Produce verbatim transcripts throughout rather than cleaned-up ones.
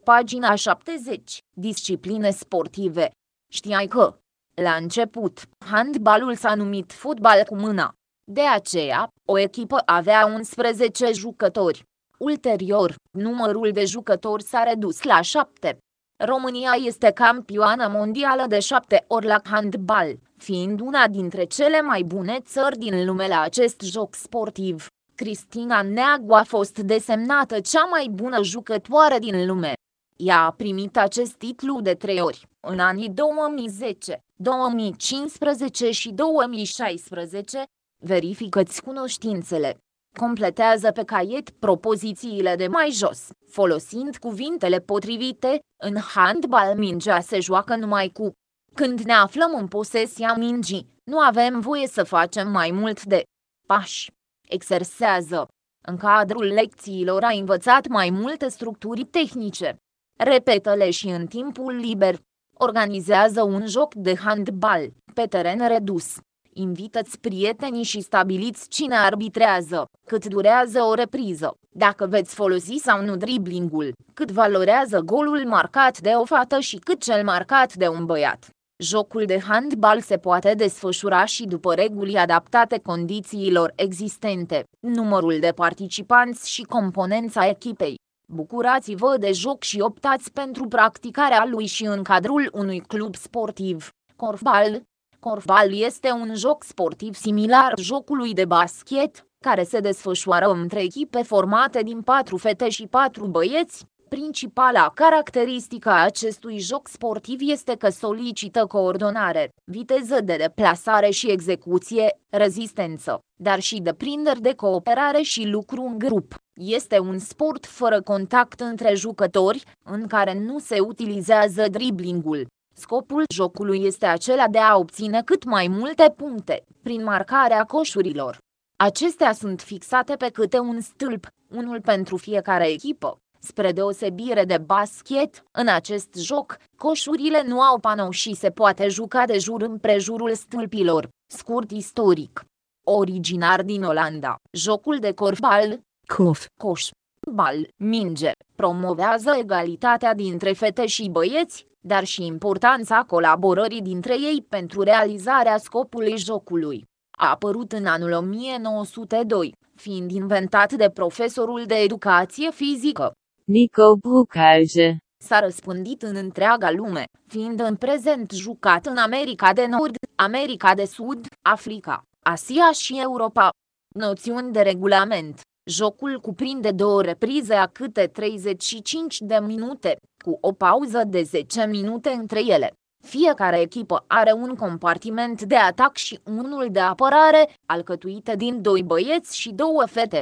Pagina șaptezeci. Discipline sportive. Știai că, la început, handbalul s-a numit fotbal cu mâna. De aceea, o echipă avea unsprezece jucători. Ulterior, numărul de jucători s-a redus la șapte. România este campioană mondială de șapte ori la handbal, fiind una dintre cele mai bune țări din lume la acest joc sportiv. Cristina Neagu a fost desemnată cea mai bună jucătoare din lume. Ea a primit acest titlu de trei ori, în anii două mii zece, două mii cincisprezece și două mii șaisprezece. Verifică-ți cunoștințele. Completează pe caiet propozițiile de mai jos, folosind cuvintele potrivite. În handbal mingea se joacă numai cu. Când ne aflăm în posesia mingii, nu avem voie să facem mai mult de pași. Exersează. În cadrul lecțiilor a învățat mai multe structuri tehnice. Repetă-le și în timpul liber. Organizează un joc de handbal, pe teren redus. Invită-ți prietenii și stabiliți cine arbitrează, cât durează o repriză, dacă veți folosi sau nu driblingul, cât valorează golul marcat de o fată și cât cel marcat de un băiat. Jocul de handbal se poate desfășura și după reguli adaptate condițiilor existente, numărul de participanți și componența echipei. Bucurați-vă de joc și optați pentru practicarea lui și în cadrul unui club sportiv. Korfbal. Korfbal este un joc sportiv similar jocului de basket, care se desfășoară între echipe formate din patru fete și patru băieți. Principala caracteristică a acestui joc sportiv este că solicită coordonare, viteză de deplasare și execuție, rezistență, dar și deprinderi de cooperare și lucru în grup. Este un sport fără contact între jucători, în care nu se utilizează driblingul. Scopul jocului este acela de a obține cât mai multe puncte, prin marcarea coșurilor. Acestea sunt fixate pe câte un stâlp, unul pentru fiecare echipă. Spre deosebire de basket, în acest joc, coșurile nu au panou și se poate juca de jur împrejurul stâlpilor. Scurt istoric. Originar din Olanda, jocul de korfbal, Korf, coș, bal, minge, promovează egalitatea dintre fete și băieți, dar și importanța colaborării dintre ei pentru realizarea scopului jocului. A apărut în anul o mie nouă sute doi, fiind inventat de profesorul de educație fizică Nico Broekhuizen. S-a răspândit în întreaga lume, fiind în prezent jucat în America de Nord, America de Sud, Africa, Asia și Europa. Noțiuni de regulament. Jocul cuprinde două reprize a câte treizeci și cinci de minute, cu o pauză de zece minute între ele. Fiecare echipă are un compartiment de atac și unul de apărare, alcătuite din doi băieți și două fete.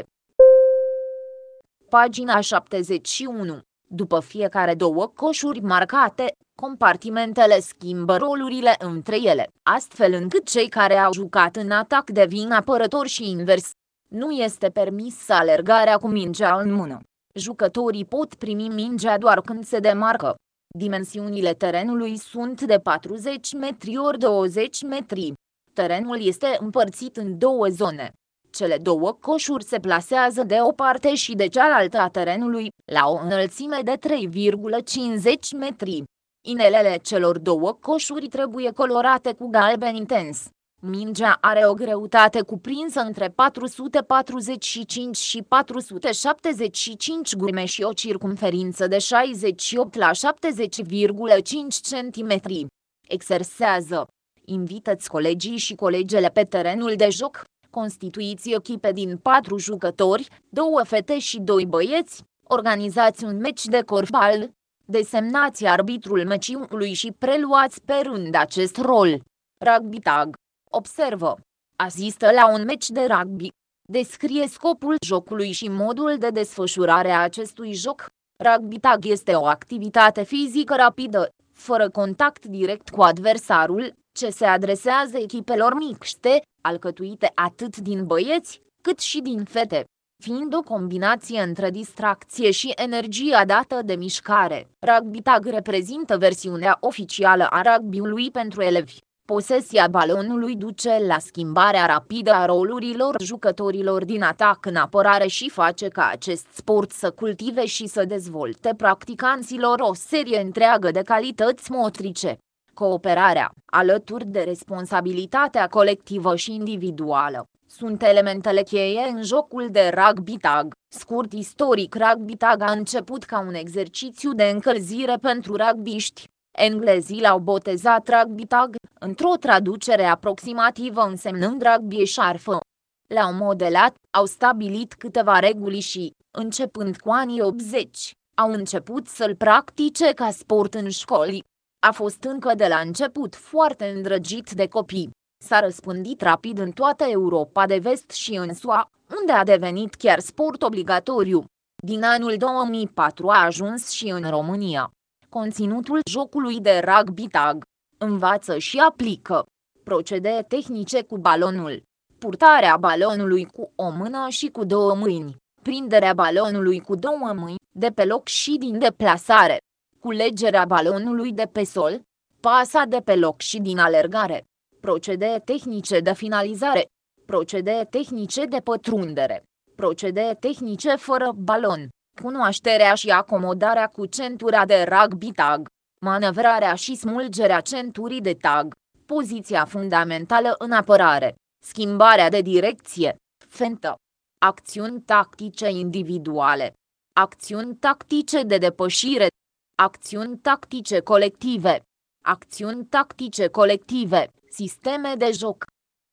Pagina șaptezeci și unu. După fiecare două coșuri marcate, compartimentele schimbă rolurile între ele, astfel încât cei care au jucat în atac devin apărători și invers. Nu este permis alergarea cu mingea în mână. Jucătorii pot primi mingea doar când se demarcă. Dimensiunile terenului sunt de patruzeci metri ori douăzeci metri. Terenul este împărțit în două zone. Cele două coșuri se plasează de o parte și de cealaltă a terenului, la o înălțime de trei virgulă cincizeci metri. Inelele celor două coșuri trebuie colorate cu galben intens. Mingea are o greutate cuprinsă între patru sute patruzeci și cinci și patru sute șaptezeci și cinci grame și o circumferință de șaizeci și opt la șaptezeci virgulă cinci centimetri. Exersează. Invită-ți colegii și colegele pe terenul de joc. Constituiți echipe din patru jucători, două fete și doi băieți. Organizați un meci de korfbal. Desemnați arbitrul meciului și preluați pe rând acest rol. Rugby tag. Observă. Asistă la un meci de rugby. Descrie scopul jocului și modul de desfășurare a acestui joc. Rugby tag este o activitate fizică rapidă, fără contact direct cu adversarul, ce se adresează echipelor mixte, alcătuite atât din băieți, cât și din fete, fiind o combinație între distracție și energia dată de mișcare. Rugby tag reprezintă versiunea oficială a rugby-ului pentru elevi. Posesia balonului duce la schimbarea rapidă a rolurilor jucătorilor din atac în apărare și face ca acest sport să cultive și să dezvolte practicanților o serie întreagă de calități motrice. Cooperarea, alături de responsabilitatea colectivă și individuală, sunt elementele cheie în jocul de rugby tag. Scurt istoric, rugby tag a început ca un exercițiu de încălzire pentru rugbiști. Englezii l-au botezat rugby tag, într-o traducere aproximativă însemnând rugby eșarfă. L-au modelat, au stabilit câteva reguli și, începând cu anii optzeci, au început să-l practice ca sport în școli. A fost încă de la început foarte îndrăgit de copii. S-a răspândit rapid în toată Europa de vest și în S U A, unde a devenit chiar sport obligatoriu. Din anul două mii patru a ajuns și în România. Conținutul jocului de rugby tag: învață și aplică procedee tehnice cu balonul, purtarea balonului cu o mână și cu două mâini, prinderea balonului cu două mâini, de pe loc și din deplasare, culegerea balonului de pe sol, pasa de pe loc și din alergare, procedee tehnice de finalizare, procedee tehnice de pătrundere, procedee tehnice fără balon, cunoașterea și acomodarea cu centura de rugby tag, manevrarea și smulgerea centurii de tag, poziția fundamentală în apărare, schimbarea de direcție, fentă, acțiuni tactice individuale, acțiuni tactice de depășire, acțiuni tactice colective, acțiuni tactice colective, sisteme de joc.